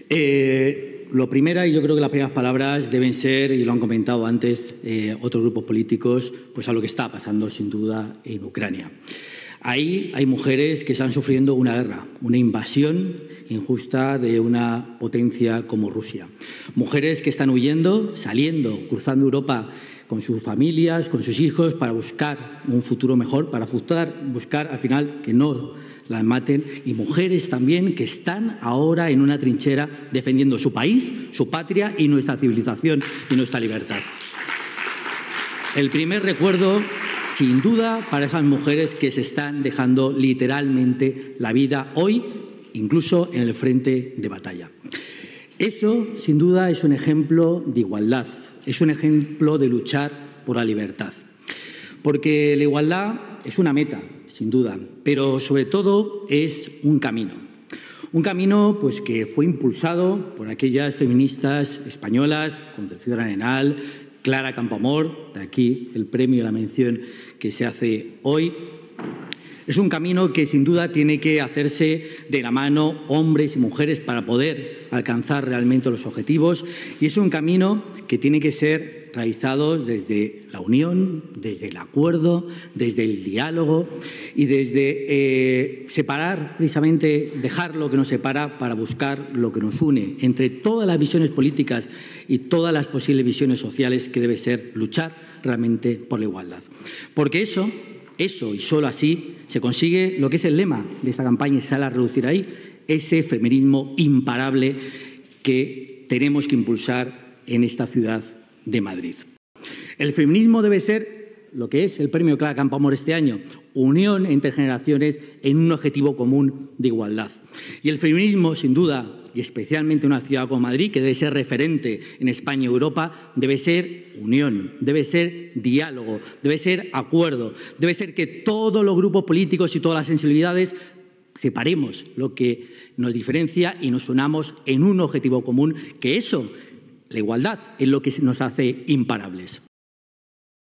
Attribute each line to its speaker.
Speaker 1: Lo primera, y yo creo que las primeras palabras deben ser, y lo han comentado antes otros grupos políticos, pues a lo que está pasando sin duda en Ucrania. Ahí hay mujeres que están sufriendo una guerra, una invasión injusta de una potencia como Rusia. Mujeres que están huyendo, saliendo, cruzando Europa con sus familias, con sus hijos, para buscar un futuro mejor, para buscar al final que no las maten, y mujeres también que están ahora en una trinchera defendiendo su país, su patria y nuestra civilización y nuestra libertad. El primer recuerdo, sin duda, para esas mujeres que se están dejando literalmente la vida hoy, incluso en el frente de batalla. Eso, sin duda, es un ejemplo de igualdad, es un ejemplo de luchar por la libertad. Porque la igualdad es una meta, sin duda, pero sobre todo es un camino. Un camino pues, que fue impulsado por aquellas feministas españolas, Concepción Arenal, Clara Campoamor, de aquí el premio y la mención que se hace hoy. Es un camino que sin duda tiene que hacerse de la mano hombres y mujeres para poder alcanzar realmente los objetivos, y es un camino que tiene que ser realizado desde la unión, desde el acuerdo, desde el diálogo y desde separar, precisamente dejar lo que nos separa para buscar lo que nos une entre todas las visiones políticas y todas las posibles visiones sociales, que debe ser luchar realmente por la igualdad. Porque eso y solo así se consigue lo que es el lema de esta campaña, y sale a reducir ahí, ese feminismo imparable que tenemos que impulsar en esta ciudad de Madrid. El feminismo debe ser lo que es el premio Clara Campoamor este año, unión entre generaciones en un objetivo común de igualdad. Y el feminismo, sin duda, y especialmente una ciudad como Madrid, que debe ser referente en España y Europa, debe ser unión, debe ser diálogo, debe ser acuerdo, debe ser que todos los grupos políticos y todas las sensibilidades separemos lo que nos diferencia y nos unamos en un objetivo común, que eso, la igualdad, es lo que nos hace imparables.